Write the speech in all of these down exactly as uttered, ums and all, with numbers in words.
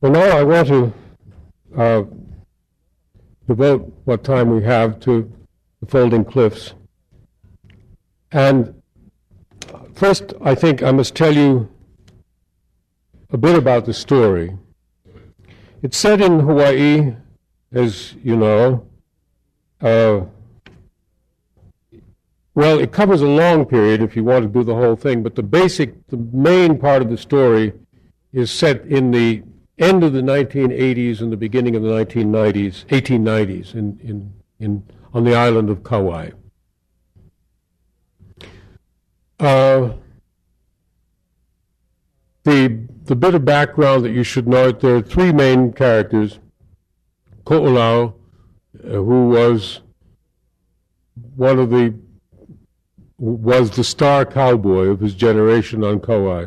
Well, now I want to uh, devote what time we have to the Folding Cliffs. And first, I think I must tell you a bit about the story. It's set in Hawaii, as you know. Uh, well, it covers a long period if you want to do the whole thing, but the basic, the main part of the story is set in the end of the nineteen eighties and the beginning of the nineteen nineties, eighteen nineties, in, in, in, on the island of Kauai. Uh, the, the bit of background that you should note, there are three main characters. Ko'olau, uh, who was one of the, was the star cowboy of his generation on Kauai.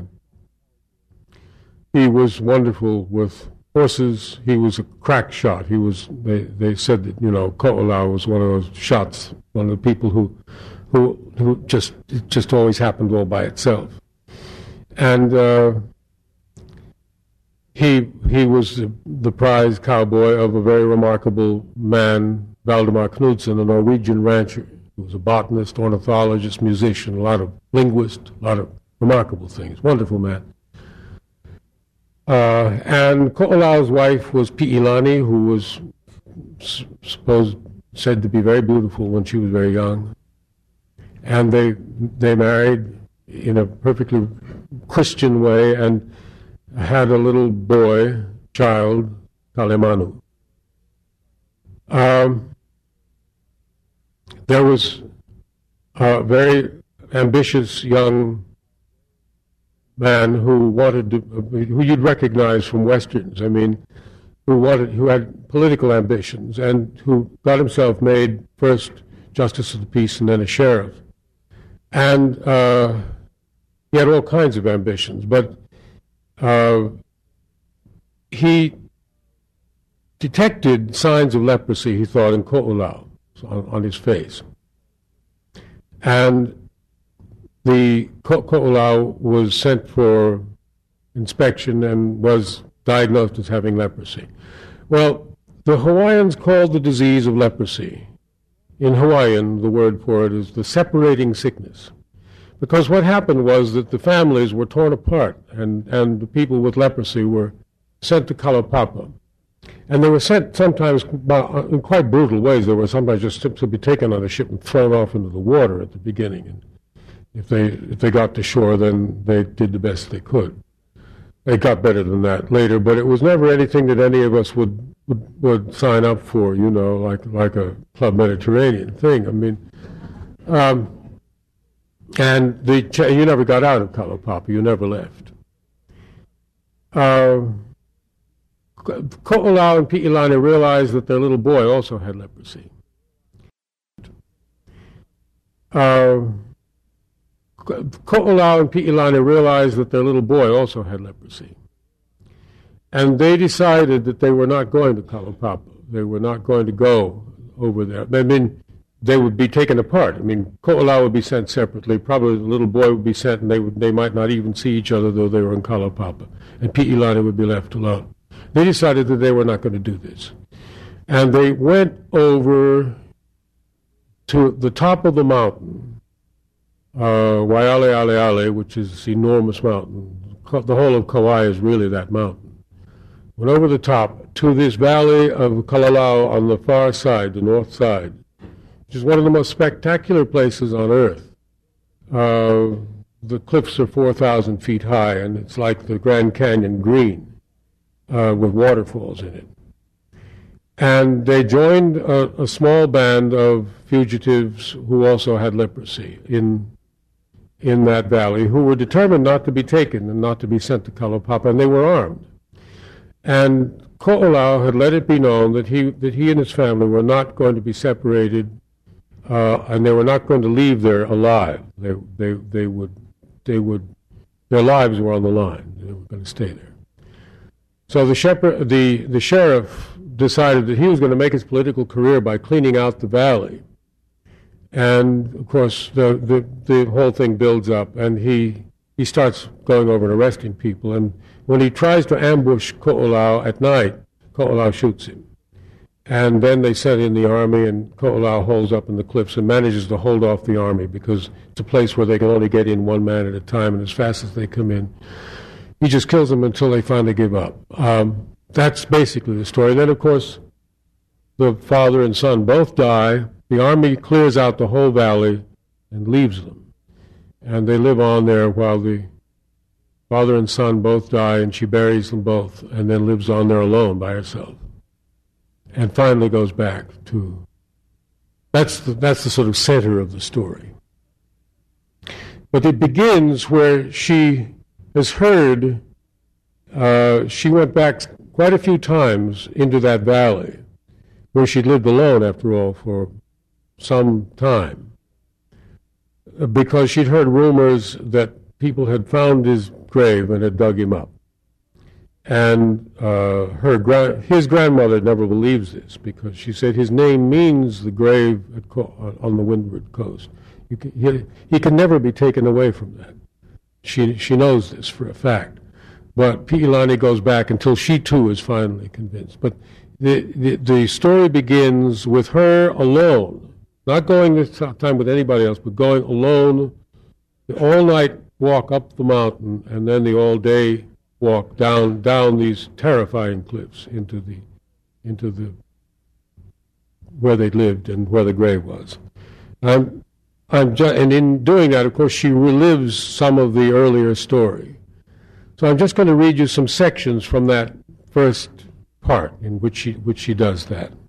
He was wonderful with horses. He was a crack shot. He was. They, they said that, you know, Ko'olau was one of those shots, one of the people who, who, who just it just always happened all by itself. And uh, he he was the, the prize cowboy of a very remarkable man, Valdemar Knudsen, a Norwegian rancher. He was a botanist, ornithologist, musician, a lot of linguist, a lot of remarkable things. Wonderful man. Uh, and Ko'olau's wife was Pi'ilani, who was s- supposed, said to be very beautiful when she was very young. And they they married in a perfectly Christian way and had a little boy, child, Kalemanu. Um, there was a very ambitious young man who wanted to, who you'd recognize from Westerns, I mean, who wanted, who had political ambitions and who got himself made first Justice of the Peace and then a sheriff. And uh, he had all kinds of ambitions, but uh, he detected signs of leprosy, he thought, in Ko'olau, on, on his face. And the Ko'olau was sent for inspection and was diagnosed as having leprosy. Well, the Hawaiians called the disease of leprosy. In Hawaiian, the word for it is the separating sickness. Because what happened was that the families were torn apart, and, and the people with leprosy were sent to Kalaupapa. And they were sent sometimes in quite brutal ways. They were sometimes just simply taken on a ship and thrown off into the water at the beginning. And If they if they got to shore, then they did the best they could. They got better than that later, but it was never anything that any of us would would, would sign up for, you know, like like a Club Mediterranean thing. I mean, um, and the you never got out of Kalaupapa. You never left. Uh, Ko'olau and Pi'ilani realized that their little boy also had leprosy. Uh, Ko'olau and Pi'ilani realized that their little boy also had leprosy. And they decided that they were not going to Kalaupapa. They were not going to go over there. I mean, they would be taken apart. I mean, Ko'olau would be sent separately. Probably the little boy would be sent, and they would, they might not even see each other, though they were in Kalaupapa. And Pi'ilani would be left alone. They decided that they were not going to do this. And they went over to the top of the mountain, Uh, Waiale Ale Ale, which is this enormous mountain. The whole of Kauai is really that mountain. Went over the top to this valley of Kalalau on the far side, the north side, which is one of the most spectacular places on earth. Uh, the cliffs are four thousand feet high, and it's like the Grand Canyon green, uh, with waterfalls in it. And they joined a, a small band of fugitives who also had leprosy in in that valley, who were determined not to be taken and not to be sent to Kalaupapa, and they were armed. And Ko'olau had let it be known that he that he and his family were not going to be separated, uh, and they were not going to leave there alive. They they they would they would their lives were on the line. They were going to stay there. So the shepherd, the the sheriff decided that he was going to make his political career by cleaning out the valley. And, of course, the, the, the whole thing builds up, and he he starts going over and arresting people. And when he tries to ambush Ko'olau at night, Ko'olau shoots him. And then they send in the army, and Ko'olau holds up in the cliffs and manages to hold off the army because it's a place where they can only get in one man at a time, and as fast as they come in, he just kills them until they finally give up. Um, that's basically the story. Then, of course, the father and son both die. The army clears out the whole valley and leaves them. And they live on there while the father and son both die, and she buries them both, and then lives on there alone by herself. And finally goes back to, that's the, that's the sort of center of the story. But it begins where she has heard, uh, she went back quite a few times into that valley, where she'd lived alone, after all, for some time, because she'd heard rumors that people had found his grave and had dug him up. And uh, her gra- his grandmother never believes this, because she said his name means the grave at co- on the windward coast. You can, he, he can never be taken away from that. She she knows this for a fact. But Pi'ilani goes back until she too is finally convinced. But the, the, the story begins with her alone, not going this time with anybody else, but going alone, the all-night walk up the mountain, and then the all-day walk down down these terrifying cliffs into the into the where they lived and where the grave was. I'm, I'm ju- and in doing that, of course, she relives some of the earlier story. So I'm just going to read you some sections from that first part in which she which she does that.